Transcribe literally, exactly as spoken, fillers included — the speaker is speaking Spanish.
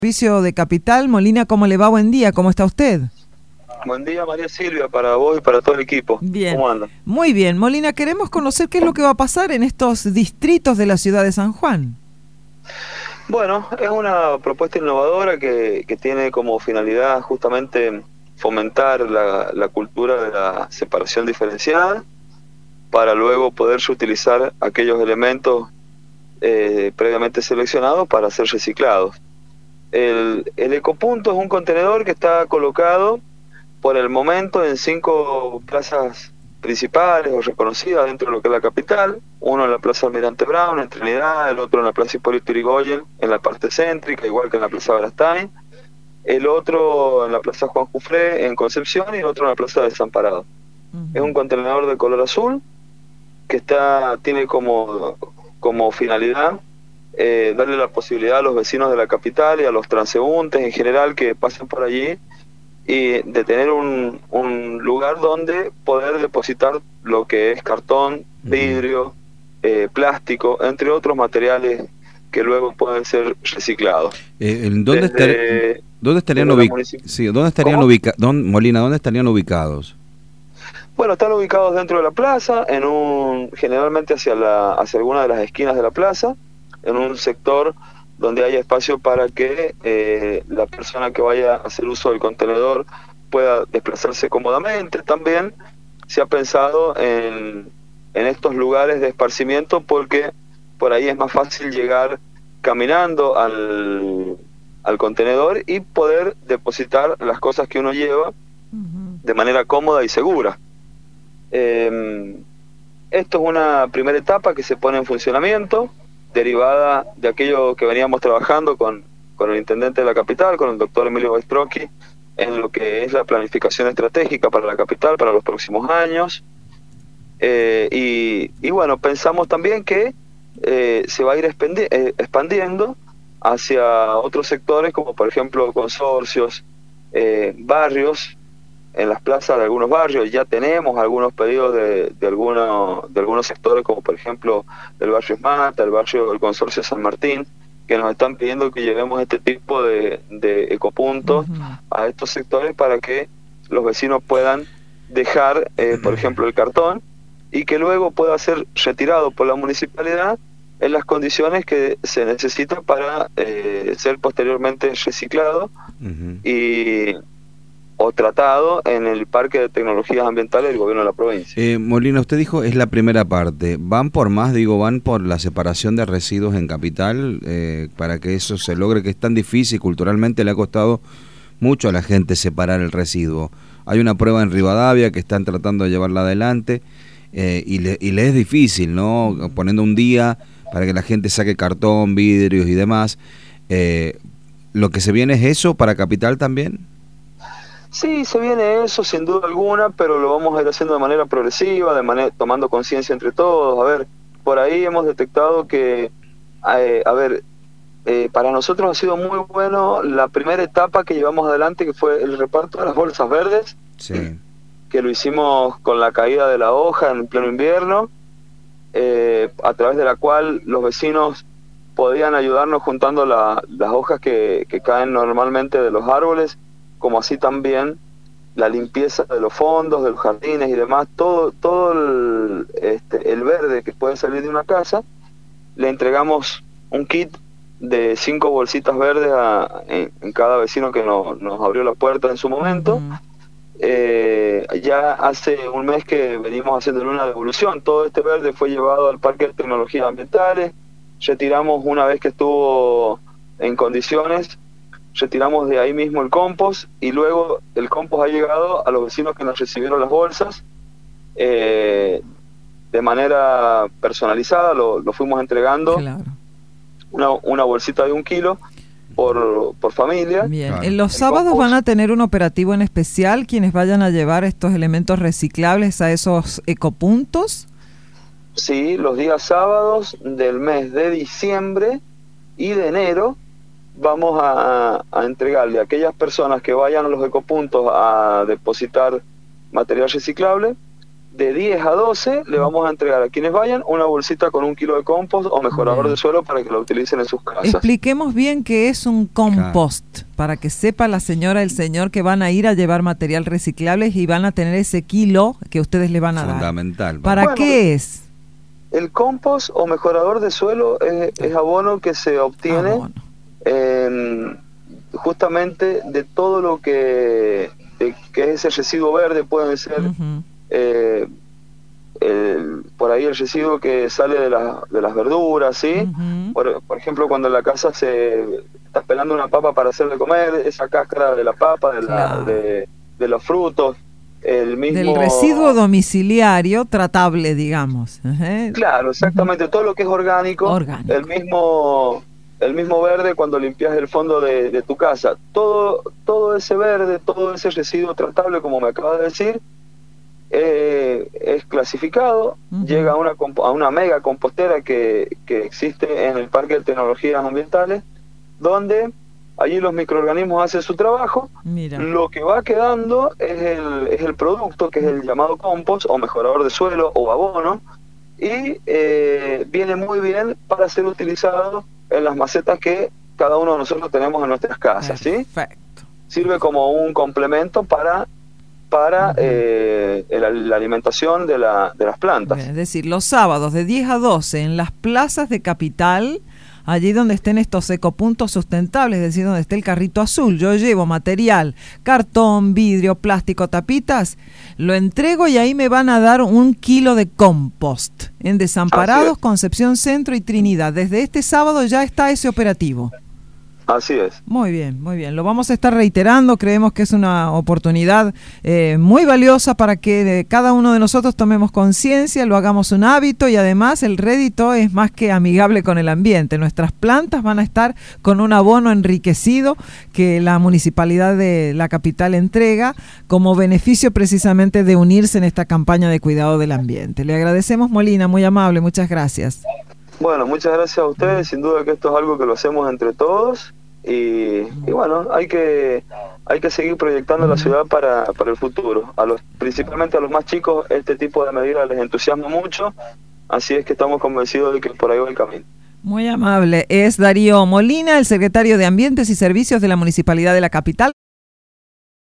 Servicio de Capital. Molina, ¿cómo le va? Buen día, ¿cómo está usted? Buen día, María Silvia, para vos y para todo el equipo. Bien. ¿Cómo anda? Muy bien. Molina, queremos conocer qué es lo que va a pasar en estos distritos de la ciudad de San Juan. Bueno, es una propuesta innovadora que, que tiene como finalidad justamente fomentar la, la cultura de la separación diferenciada para luego poderse utilizar aquellos elementos eh, previamente seleccionados para ser reciclados. El, el ecopunto es un contenedor que está colocado por el momento en cinco plazas principales o reconocidas dentro de lo que es la capital. Uno en la Plaza Almirante Brown, en Trinidad; el otro en la Plaza Hipólito Yrigoyen, en la parte céntrica, igual que en la Plaza Verastain; el otro en la Plaza Juan Jufré, en Concepción; y el otro en la Plaza Desamparado. Uh-huh. Es un contenedor de color azul que está tiene como, como finalidad eh, darle la posibilidad a los vecinos de la capital y a los transeúntes en general que pasen por allí y de tener un, un lugar donde poder depositar lo que es cartón, vidrio, eh, plástico, entre otros materiales que luego pueden ser reciclados. Eh, ¿Dónde, Desde, estar, ¿dónde estarían, ubic sí, ¿dónde estarían ubicados? Molina, ¿dónde estarían ubicados? Bueno, están ubicados dentro de la plaza, en un generalmente hacia la hacia alguna de las esquinas de la plaza, en un sector donde haya espacio para que eh, la persona que vaya a hacer uso del contenedor pueda desplazarse cómodamente. También se ha pensado en, en estos lugares de esparcimiento porque por ahí es más fácil llegar caminando al, al contenedor y poder depositar las cosas que uno lleva uh-huh. de manera cómoda y segura. Eh, esto es una primera etapa que se pone en funcionamiento, derivada de aquello que veníamos trabajando con, con el intendente de la capital, con el doctor Emilio Baistrocchi, en lo que es la planificación estratégica para la capital para los próximos años. Eh, y, y bueno, pensamos también que eh, se va a ir expandi- eh, expandiendo hacia otros sectores, como por ejemplo consorcios, eh, barrios. En las plazas de algunos barrios ya tenemos algunos pedidos de, de, alguno, de algunos sectores, como por ejemplo el barrio Esmata, el barrio del Consorcio San Martín, que nos están pidiendo que llevemos este tipo de, de ecopuntos uh-huh. a estos sectores para que los vecinos puedan dejar, eh, por ejemplo, el cartón y que luego pueda ser retirado por la municipalidad en las condiciones que se necesitan para eh, ser posteriormente reciclado uh-huh. y o tratado en el Parque de Tecnologías Ambientales del Gobierno de la provincia. Eh, Molina, usted dijo es la primera parte. ¿Van por más, digo, van por la separación de residuos en Capital eh, para que eso se logre, que es tan difícil? Culturalmente le ha costado mucho a la gente separar el residuo. Hay una prueba en Rivadavia que están tratando de llevarla adelante eh, y, le, y le es difícil, ¿no? Poniendo un día para que la gente saque cartón, vidrios y demás. Eh, ¿Lo que se viene es eso para Capital también? Sí, se viene eso sin duda alguna, pero lo vamos a ir haciendo de manera progresiva, de manera tomando conciencia entre todos. A ver, por ahí hemos detectado que, eh, a ver, eh, para nosotros ha sido muy bueno la primera etapa que llevamos adelante, que fue el reparto de las bolsas verdes, sí. que lo hicimos con la caída de la hoja en pleno invierno, eh, a través de la cual los vecinos podían ayudarnos juntando la, las hojas que, que caen normalmente de los árboles, como así también la limpieza de los fondos, de los jardines y demás, todo todo el, este, el verde que puede salir de una casa. Le entregamos un kit de cinco bolsitas verdes a, en, en cada vecino que no, nos abrió la puerta en su momento. Uh-huh. Eh, ya hace un mes que venimos haciendo una devolución. Todo este verde fue llevado al Parque de Tecnologías Ambientales. Retiramos, una vez que estuvo en condiciones, retiramos de ahí mismo el compost y luego el compost ha llegado a los vecinos que nos recibieron las bolsas eh, de manera personalizada, lo, lo fuimos entregando. Claro. una, una bolsita de un kilo por, por familia. Bien. Claro. En los sábados van a tener un operativo en especial quienes vayan a llevar estos elementos reciclables a esos ecopuntos. Sí, los días sábados del mes de diciembre y de enero vamos a, a entregarle a aquellas personas que vayan a los ecopuntos a depositar material reciclable, de diez a doce le vamos a entregar a quienes vayan una bolsita con un kilo de compost o mejorador de suelo para que lo utilicen en sus casas. Expliquemos bien qué es un compost, claro, para que sepa la señora, el señor, que van a ir a llevar material reciclable y van a tener ese kilo que ustedes le van a Fundamental, dar. ¿Para bueno, qué es? El compost o mejorador de suelo es, es abono que se obtiene abono. Eh, justamente de todo lo que, de, que es ese residuo verde. Pueden ser uh-huh. eh, el, por ahí el residuo que sale de, la, de las verduras, ¿sí? Uh-huh. por, por ejemplo, cuando en la casa se estás pelando una papa para hacer de comer, esa cáscara de la papa, de, claro. la, de, de los frutos, el mismo... Del residuo domiciliario tratable, digamos. Uh-huh. Claro, exactamente, uh-huh. todo lo que es orgánico, orgánico. el mismo... el mismo verde cuando limpias el fondo de, de tu casa, todo todo ese verde, todo ese residuo tratable, como me acabas de decir, eh, es clasificado, uh-huh. llega a una a una mega compostera que, que existe en el Parque de Tecnologías Ambientales, donde allí los microorganismos hacen su trabajo. Mira. Lo que va quedando es el, es el producto, que es el llamado compost o mejorador de suelo o abono, y eh, viene muy bien para ser utilizado en las macetas que cada uno de nosotros tenemos en nuestras casas, ¿sí? Perfecto. Sirve como un complemento para para uh-huh. eh, el, la alimentación de, la, de las plantas. Es decir, los sábados de diez a doce en las plazas de Capital, allí donde estén estos ecopuntos sustentables, es decir, donde esté el carrito azul, yo llevo material, cartón, vidrio, plástico, tapitas, lo entrego y ahí me van a dar un kilo de compost en Desamparados, Concepción Centro y Trinidad. Desde este sábado ya está ese operativo. Así es. Muy bien, muy bien. Lo vamos a estar reiterando. Creemos que es una oportunidad eh, muy valiosa para que eh, cada uno de nosotros tomemos conciencia, lo hagamos un hábito, y además el rédito es más que amigable con el ambiente. Nuestras plantas van a estar con un abono enriquecido que la Municipalidad de la Capital entrega como beneficio precisamente de unirse en esta campaña de cuidado del ambiente. Le agradecemos, Molina, muy amable, muchas gracias. Bueno, muchas gracias a ustedes. Sin duda que esto es algo que lo hacemos entre todos. Y, y bueno, hay que hay que seguir proyectando la ciudad para, para el futuro. A los principalmente a los más chicos este tipo de medidas les entusiasma mucho, así es que estamos convencidos de que por ahí va el camino. Muy amable. Es Darío Molina, el secretario de Ambientes y Servicios de la Municipalidad de la Capital.